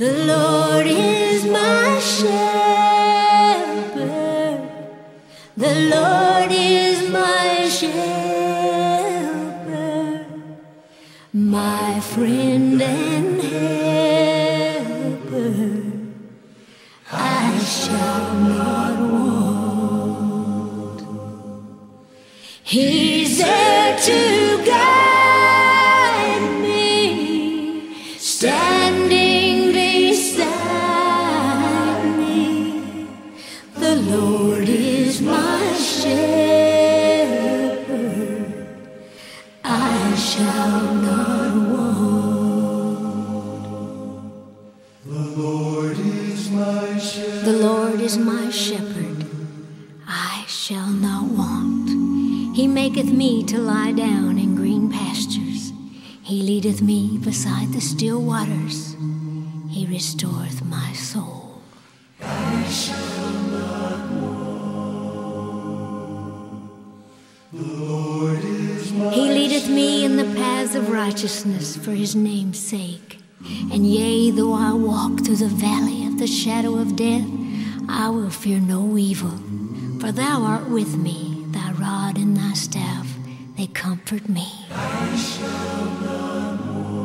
The Lord is my shepherd. The Lord is my shepherd, my friend and helper. I shall not want. He's there to guide me, standing beside me. The Lord is my shepherd. I shall not want. The Lord is my shepherd. The Lord is my shepherd. I shall not want. He maketh me to lie down in green pastures. He leadeth me beside the still waters. He restoreth my soul. I shall not want. The Lord is my He leadeth me in the paths of righteousness for his name's sake. And yea, though I walk through the valley of the shadow of death, I will fear no evil. For thou art with me, thy rod and thy staff, they comfort me. I shall not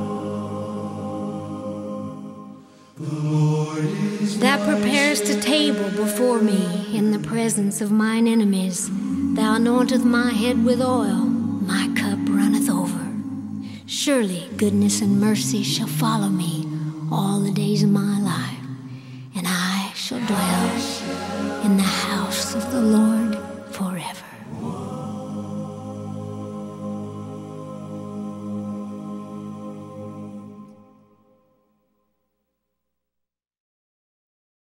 want. The Lord is Thou preparest a table before me in the presence of mine enemies. Thou anointest my head with oil, my cup runneth over. Surely goodness and mercy shall follow me all the days of my life,